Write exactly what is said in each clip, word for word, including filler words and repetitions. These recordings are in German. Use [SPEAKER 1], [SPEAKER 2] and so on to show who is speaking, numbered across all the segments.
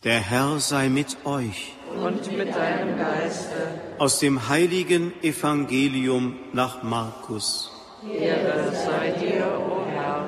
[SPEAKER 1] Der Herr sei mit euch.
[SPEAKER 2] Und mit deinem Geiste.
[SPEAKER 1] Aus dem heiligen Evangelium nach Markus.
[SPEAKER 2] Ehre sei dir, o Herr.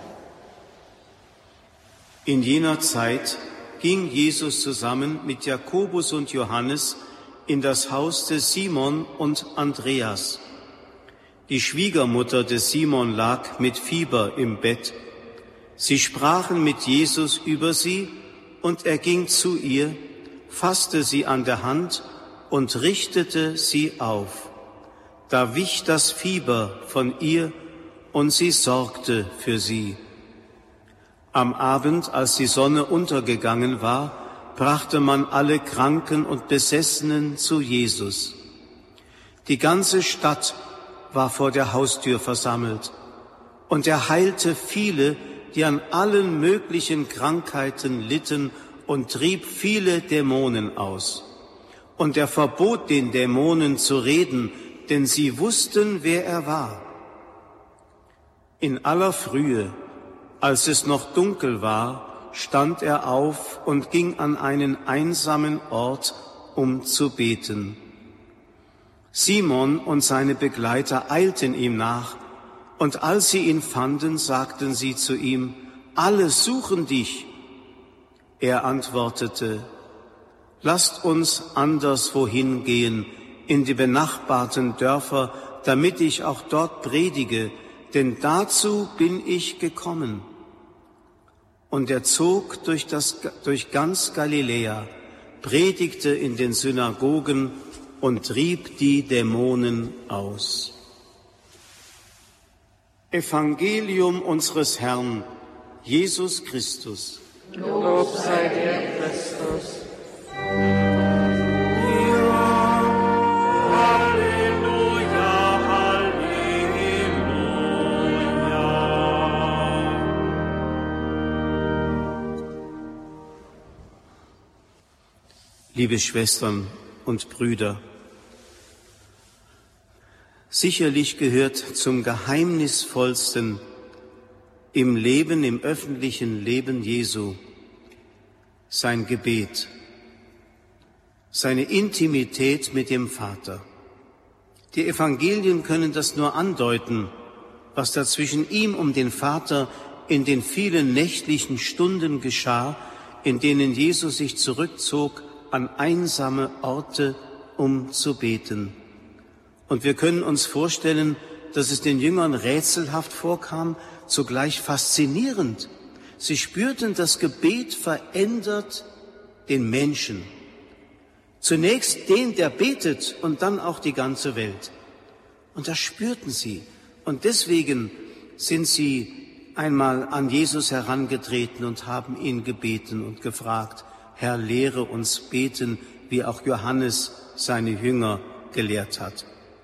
[SPEAKER 1] In jener Zeit ging Jesus zusammen mit Jakobus und Johannes in das Haus des Simon und Andreas. Die Schwiegermutter des Simon lag mit Fieber im Bett. Sie sprachen mit Jesus über sie, und er ging zu ihr, fasste sie an der Hand und richtete sie auf. Da wich das Fieber von ihr, und sie sorgte für sie. Am Abend, als die Sonne untergegangen war, brachte man alle Kranken und Besessenen zu Jesus. Die ganze Stadt war vor der Haustür versammelt, und er heilte viele, die an allen möglichen Krankheiten litten, und trieb viele Dämonen aus. Und er verbot den Dämonen zu reden, denn sie wussten, wer er war. In aller Frühe, als es noch dunkel war, stand er auf und ging an einen einsamen Ort, um zu beten. Simon und seine Begleiter eilten ihm nach, und als sie ihn fanden, sagten sie zu ihm: Alle suchen dich. Er antwortete: Lasst uns anderswohin gehen, in die benachbarten Dörfer, damit ich auch dort predige, denn dazu bin ich gekommen. Und er zog durch, das, durch ganz Galiläa, predigte in den Synagogen und trieb die Dämonen aus. Evangelium unseres Herrn, Jesus Christus.
[SPEAKER 2] Lob sei dir, Christus.
[SPEAKER 1] Liebe Schwestern und Brüder, sicherlich gehört zum Geheimnisvollsten im Leben, im öffentlichen Leben Jesu sein Gebet, seine Intimität mit dem Vater. Die Evangelien können das nur andeuten, was da zwischen ihm und dem Vater in den vielen nächtlichen Stunden geschah, in denen Jesus sich zurückzog an einsame Orte, um zu beten. Und wir können uns vorstellen, dass es den Jüngern rätselhaft vorkam, zugleich faszinierend. Sie spürten, das Gebet verändert den Menschen. Zunächst den, der betet, und dann auch die ganze Welt. Und das spürten sie. Und deswegen sind sie einmal an Jesus herangetreten und haben ihn gebeten und gefragt: Herr, lehre uns beten, wie auch Johannes seine Jünger gelehrt hat.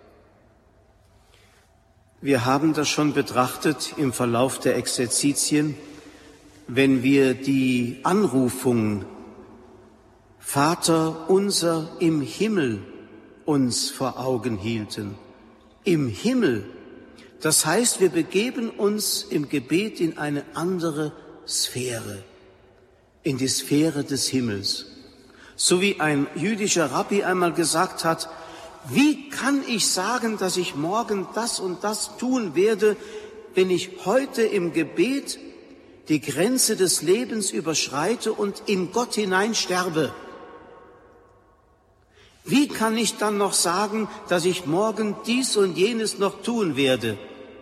[SPEAKER 1] Wir haben das schon betrachtet im Verlauf der Exerzitien, wenn wir die Anrufung Vater unser im Himmel uns vor Augen hielten. Im Himmel, das heißt, wir begeben uns im Gebet in eine andere Sphäre, in die Sphäre des Himmels. So wie ein jüdischer Rabbi einmal gesagt hat: Wie kann ich sagen, dass ich morgen das und das tun werde, wenn ich heute im Gebet die Grenze des Lebens überschreite und in Gott hinein sterbe? Wie kann ich dann noch sagen, dass ich morgen dies und jenes noch tun werde?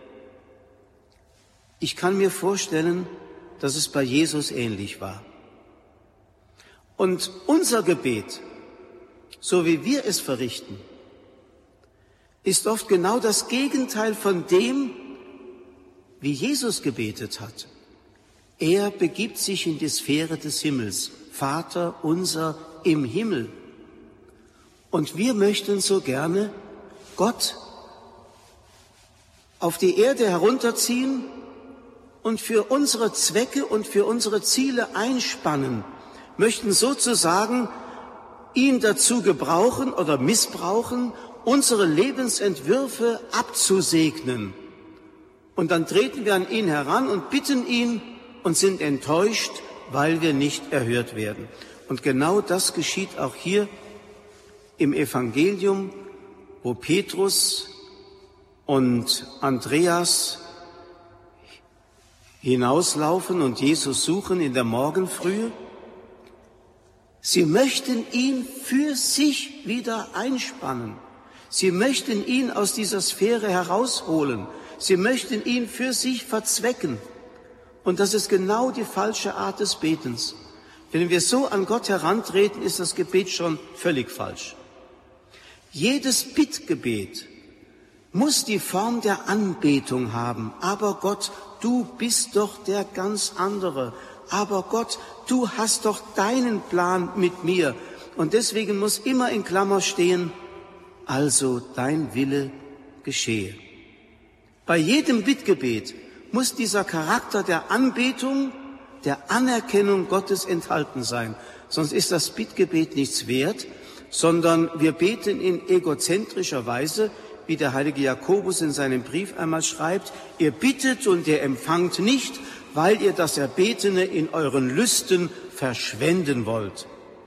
[SPEAKER 1] Ich kann mir vorstellen, dass es bei Jesus ähnlich war. Und unser Gebet, so wie wir es verrichten, ist oft genau das Gegenteil von dem, wie Jesus gebetet hat. Er begibt sich in die Sphäre des Himmels. Vater unser im Himmel. Und wir möchten so gerne Gott auf die Erde herunterziehen und für unsere Zwecke und für unsere Ziele einspannen, möchten sozusagen ihn dazu gebrauchen oder missbrauchen, unsere Lebensentwürfe abzusegnen. Und dann treten wir an ihn heran und bitten ihn und sind enttäuscht, weil wir nicht erhört werden. Und genau das geschieht auch hier im Evangelium, wo Petrus und Andreas hinauslaufen und Jesus suchen in der Morgenfrühe. Sie möchten ihn für sich wieder einspannen. Sie möchten ihn aus dieser Sphäre herausholen. Sie möchten ihn für sich verzwecken. Und das ist genau die falsche Art des Betens. Wenn wir so an Gott herantreten, ist das Gebet schon völlig falsch. Jedes Bittgebet muss die Form der Anbetung haben. Aber Gott, du bist doch der ganz andere. Aber Gott, du hast doch deinen Plan mit mir. Und deswegen muss immer in Klammer stehen, also dein Wille geschehe. Bei jedem Bittgebet muss dieser Charakter der Anbetung, der Anerkennung Gottes enthalten sein. Sonst ist das Bittgebet nichts wert, sondern wir beten in egozentrischer Weise, wie der heilige Jakobus in seinem Brief einmal schreibt, ihr bittet und ihr empfangt nicht, weil ihr das Erbetene in euren Lüsten verschwenden wollt.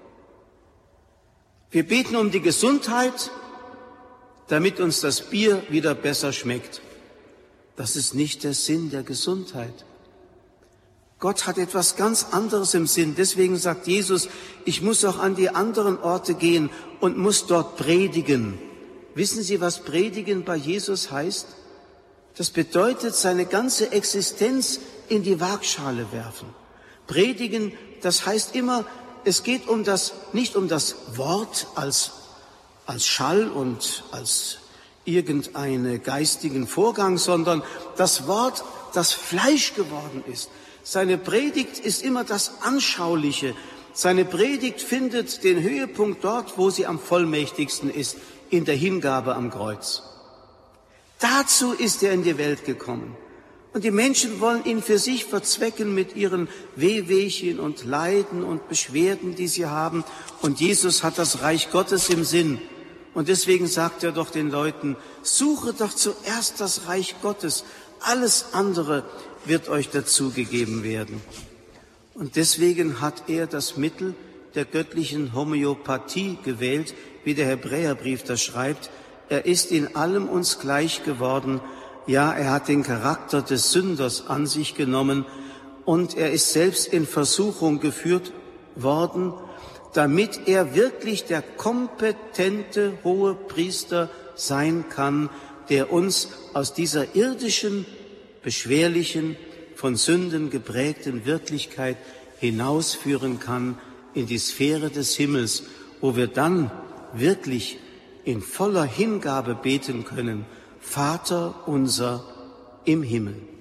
[SPEAKER 1] Wir beten um die Gesundheit, damit uns das Bier wieder besser schmeckt. Das ist nicht der Sinn der Gesundheit. Gott hat etwas ganz anderes im Sinn. Deswegen sagt Jesus, ich muss auch an die anderen Orte gehen und muss dort predigen. Wissen Sie, was predigen bei Jesus heißt? Das bedeutet, seine ganze Existenz in die Waagschale werfen. Predigen, das heißt immer, es geht um das, nicht um das Wort als, als Schall und als irgendeinen geistigen Vorgang, sondern das Wort, das Fleisch geworden ist. Seine Predigt ist immer das Anschauliche. Seine Predigt findet den Höhepunkt dort, wo sie am vollmächtigsten ist, in der Hingabe am Kreuz. Dazu ist er in die Welt gekommen. Und die Menschen wollen ihn für sich verzwecken mit ihren Wehwehchen und Leiden und Beschwerden, die sie haben. Und Jesus hat das Reich Gottes im Sinn. Und deswegen sagt er doch den Leuten, suche doch zuerst das Reich Gottes. Alles andere wird euch dazugegeben werden. Und deswegen hat er das Mittel der göttlichen Homöopathie gewählt, wie der Hebräerbrief das schreibt. Er ist in allem uns gleich geworden. Ja, er hat den Charakter des Sünders an sich genommen und er ist selbst in Versuchung geführt worden, damit er wirklich der kompetente hohe Priester sein kann, der uns aus dieser irdischen, beschwerlichen, von Sünden geprägten Wirklichkeit hinausführen kann in die Sphäre des Himmels, wo wir dann wirklich in voller Hingabe beten können, Vater unser im Himmel.